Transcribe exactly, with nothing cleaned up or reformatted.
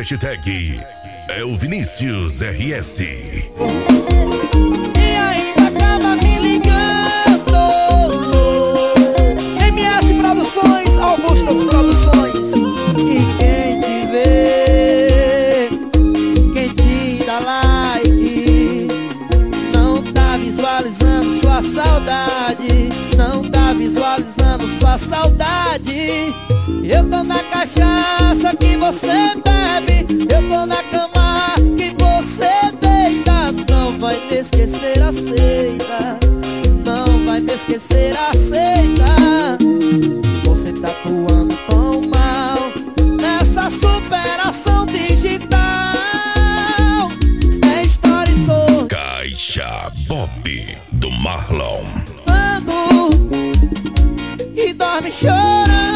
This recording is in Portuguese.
Hashtag é o Vinícius R S. E ainda acaba me ligando. M S Produções, Augustas Produções. E quem te vê, quem te dá like, não tá visualizando sua saudade. Não tá visualizando sua saudade. Eu tô na cachaça que você bebe, eu tô na cama que você deita. Não vai me esquecer, aceita. Não vai me esquecer, aceita. Você tá atuando tão mal nessa superação digital. É história e sou Caixa Bob do Marlon. Ando e dorme chorando.